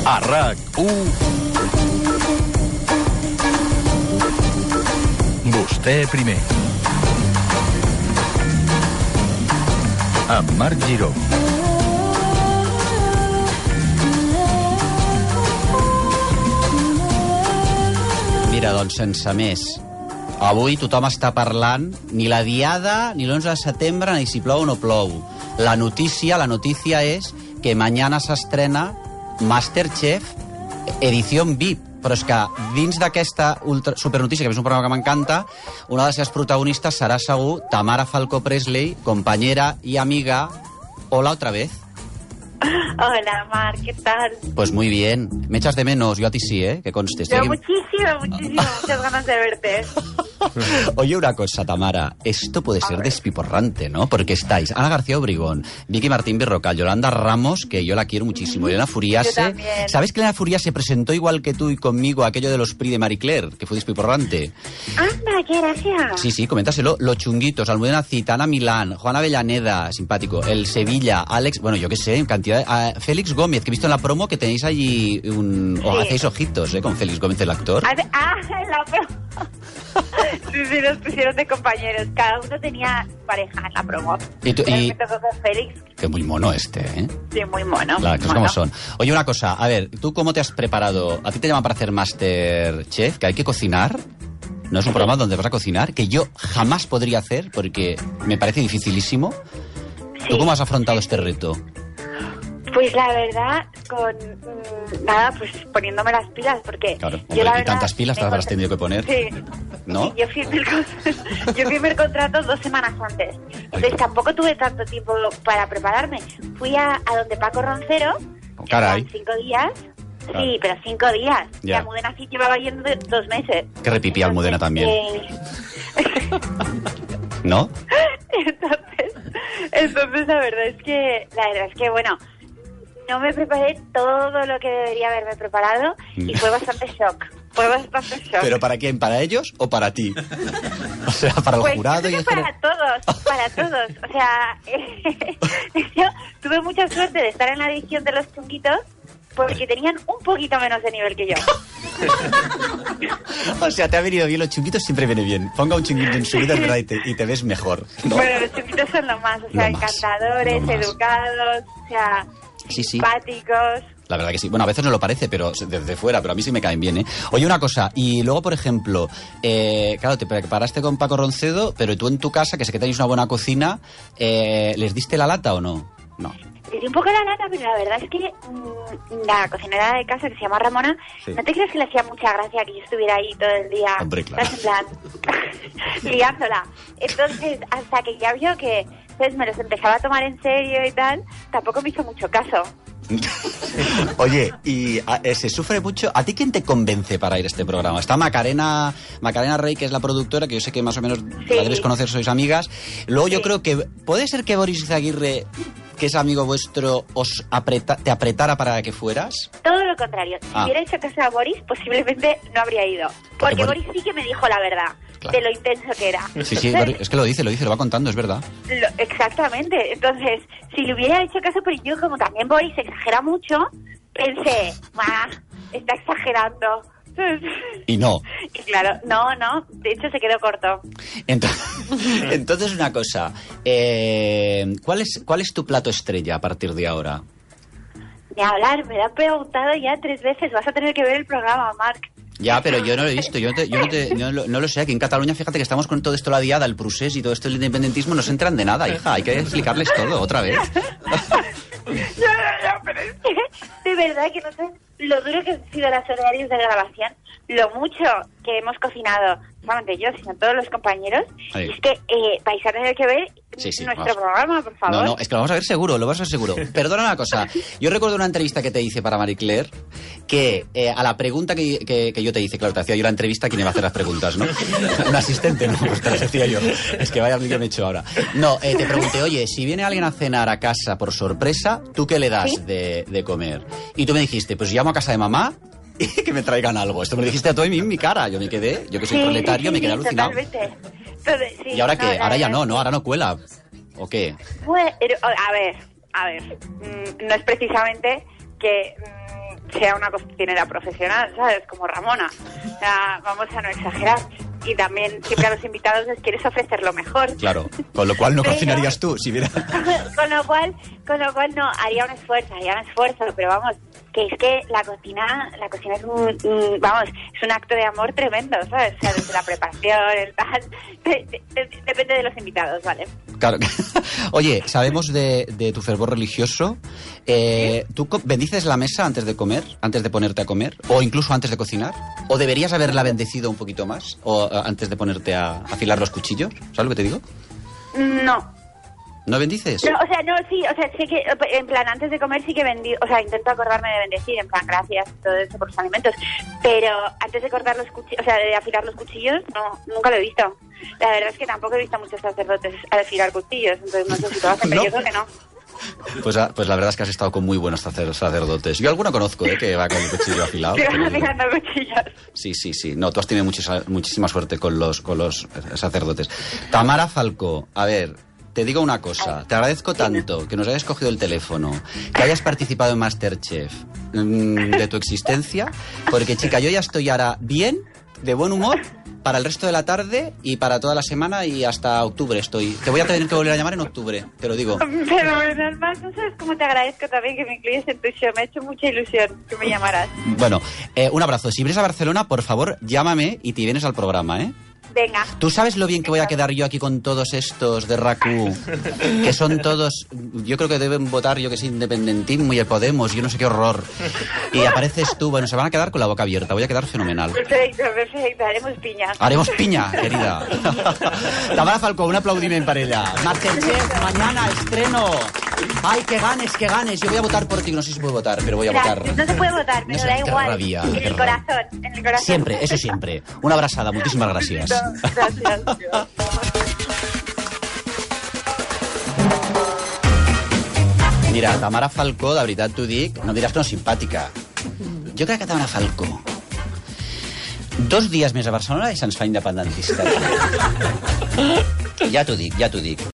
A RAC1, vostè primer. Amb Marc Giró. Mira, doncs, sense més. Avui tothom està parlant, ni la Diada, ni l'11 de setembre, ni si plou o no plou. La notícia és que mañana s'estrena Masterchef edició VIP. Però és que dins d'aquesta supernotícia, que és un programa que m'encanta, una de les seves protagonistes serà segur Tamara Falcó Presley, compañera y amiga. Hola otra vez. Hola, Mar, ¿qué tal? Pues muy bien. Me echas de menos, yo a ti sí, ¿eh? Que constes. Yo muchísimo, muchas ganas de verte. Oye, una cosa, Tamara, esto puede ser despiporrante, ¿no? Porque estáis Ana García Obregón, Vicky Martín Birrocal, Yolanda Ramos, que yo la quiero muchísimo, Elena Furiase. Yo también. ¿Sabes que Elena Furiase presentó igual que tú y conmigo aquello de los Prix de Marie Claire, que fue despiporrante? Anda, qué gracia. Sí, coméntaselo. Los Chunguitos, Almudena Cita, Ana Milán, Juana Avellaneda, simpático, el Sevilla, Alex, bueno, yo qué sé, cantidad de... Félix Gómez, que he visto en la promo que tenéis allí un... Sí. Hacéis ojitos, con Félix Gómez, el actor. En la promo. Sí, nos pusieron de compañeros. Cada uno tenía pareja en la promo. Y me tocó con Félix. Que muy mono ¿eh? Sí, muy mono. Las cosas como son. Oye, una cosa, a ver, ¿tú cómo te has preparado? ¿A ti te llaman para hacer Masterchef? ¿Que hay que cocinar? ¿No es un programa donde vas a cocinar? Que yo jamás podría hacer porque me parece dificilísimo. Sí. ¿Tú cómo has afrontado este reto? Pues la verdad, nada, pues poniéndome las pilas, porque... Claro, yo hombre, la y verdad, tantas pilas te habrás tenido que poner. Sí. ¿No? Yo firmé el contrato 2 semanas antes. Entonces tampoco tuve tanto tiempo para prepararme. Fui a donde Paco Roncero. Caray. 5 días. Claro. Sí, pero 5 días. Ya. Y Almudena sí llevaba yendo 2 meses. Que repipí Almudena también. ¿No? Entonces la verdad es que, bueno... No me preparé todo lo que debería haberme preparado y fue bastante shock. ¿Pero para quién? ¿Para ellos o para ti? O sea, para el jurado y para todos. O sea, yo tuve mucha suerte de estar en la edición de los Chunguitos porque tenían un poquito menos de nivel que yo. O sea, te ha venido bien. Los Chunguitos siempre viene bien. Ponga un Chunguito en su vida, ¿verdad? Y te ves mejor, ¿no? Bueno, los Chunguitos son lo más. O sea, encantadores, educados, o sea... Sí. Simpáticos. La verdad que sí. Bueno, a veces no lo parece, pero desde fuera, pero a mí sí me caen bien, ¿eh? Oye, una cosa, y luego, por ejemplo, claro, te preparaste con Paco Roncedo, pero tú en tu casa, que sé que tenéis una buena cocina, ¿les diste la lata o no? No. Le di un poco la lata, pero la verdad es que la cocinera de casa, que se llama Ramona, sí. ¿No te crees que le hacía mucha gracia que yo estuviera ahí todo el día? Hombre, claro. En plan, liándola. Entonces, hasta que ya vio que pues, me los empezaba a tomar en serio y tal, tampoco me hizo mucho caso. Oye, y se sufre mucho. ¿A ti quién te convence para ir a este programa? Está Macarena Rey, que es la productora, que yo sé que más o menos la debes conocer, sois amigas. Luego yo creo que puede ser que Boris Izaguirre, que es amigo vuestro, te apretara para que fueras. Todo lo contrario. Si hubiera hecho caso a Boris, posiblemente no habría ido. Porque Boris sí que me dijo la verdad. Claro. De lo intenso que era. Sí, es que lo dice, lo va contando, es verdad. Exactamente. Entonces, si le hubiera hecho caso, pero yo, como también Boris exagera mucho, pensé, está exagerando. Y no. Y claro, no, de hecho se quedó corto. Entonces una cosa, ¿cuál es tu plato estrella a partir de ahora? Ni hablar, me lo han preguntado ya 3 veces, vas a tener que ver el programa, Marc. Ya, pero yo no lo he visto, yo no lo sé. Aquí en Cataluña, fíjate que estamos con todo esto, la Diada, el procés y todo esto, el independentismo, no se enteran de nada, hija. Hay que explicarles todo, otra vez. Ya, pero es que de verdad que no sé lo duro que han sido las horarios de grabación, lo mucho que hemos cocinado, no solamente yo, sino todos los compañeros. Ahí. Es que vais a tener que ver nuestro programa, por favor. No, es que lo vamos a ver seguro. Perdona una cosa, yo recuerdo una entrevista que te hice para Marie Claire, que a la pregunta que yo te hice, claro, te hacía yo la entrevista, ¿quién iba a hacer las preguntas, no? Un asistente, no, pues te las decía yo. Es que vaya que me he hecho ahora. No, te pregunté, oye, si viene alguien a cenar a casa por sorpresa, ¿tú qué le das de comer? Y tú me dijiste, pues llamo a casa de mamá y que me traigan algo. Esto me lo dijiste a tú en mi cara. Yo me quedé, yo que soy proletario, me quedé alucinado. Totalmente. Entonces, ¿Y ahora qué? Ahora ya no, ahora no cuela. ¿O qué? Bueno, a ver, no es precisamente que sea una cocinera profesional, ¿sabes? Como Ramona. O sea, vamos a no exagerar. Y también siempre a los invitados les quieres ofrecer lo mejor. Claro, con lo cual no cocinarías tú, si viera... con lo cual no, haría un esfuerzo, pero vamos, que es que la cocina es es un acto de amor tremendo, ¿sabes? O sea, desde la preparación, el tal, depende de los invitados, ¿vale? Claro. Oye, sabemos de tu fervor religioso. ¿Tú bendices la mesa antes de comer, antes de ponerte a comer? ¿O incluso antes de cocinar? ¿O deberías haberla bendecido un poquito más? ¿O antes de ponerte a afilar los cuchillos? ¿Sabes lo que te digo? No. ¿No bendices? No, sé que en plan antes de comer sí que intento acordarme de bendecir, en plan gracias todo eso por los alimentos, pero antes de cortar los cuchillos, de afilar los cuchillos, no, nunca lo he visto. La verdad es que tampoco he visto a muchos sacerdotes afilar cuchillos, entonces no sé si lo hacen, pero yo creo que no. Pues la verdad es que has estado con muy buenos sacerdotes. Yo alguno conozco, que va con el cuchillo afilado. Pero no afilando cuchillos. Sí. No, tú has tenido muchísima suerte con los sacerdotes. Tamara Falcó, a ver, te digo una cosa. Te agradezco tanto que nos hayas cogido el teléfono, que hayas participado en MasterChef de tu existencia, porque, chica, yo ya estoy ahora bien, de buen humor, para el resto de la tarde y para toda la semana y hasta octubre estoy. Te voy a tener que volver a llamar en octubre, te lo digo. Pero normal, no sabes cómo te agradezco también que me incluyes en tu show. Me ha hecho mucha ilusión que me llamaras. Bueno, un abrazo. Si vienes a Barcelona, por favor, llámame y te vienes al programa, ¿eh? Venga. ¿Tú sabes lo bien que voy a quedar yo aquí con todos estos de RAC1? Que son todos... Yo creo que deben votar, yo que sé, independentismo y el Podemos, yo no sé qué horror. Y apareces tú, bueno, se van a quedar con la boca abierta, voy a quedar fenomenal. Perfecto, haremos piña. Haremos piña, querida. Tamara Falcó, un aplaudiment para ella. MasterChef, mañana, estreno. Ay, que ganes. Yo voy a votar por ti, no sé si puedo votar, pero voy a votar. No se puede votar, pero da igual. Rabia, en el corazón. Siempre, eso siempre. Una abrazada, muchísimas gracias. Gràcies. Mira, Tamara Falcó, de veritat t'ho dic, no diràs que no és simpàtica. Jo crec que Tamara Falcó 2 dies més a Barcelona i se'ns fa independentista. Ja t'ho dic.